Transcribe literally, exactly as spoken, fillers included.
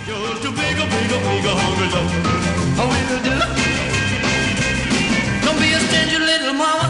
Just a big, a big, a big, a hungry dog. I will do. Don't be a stingy little mama.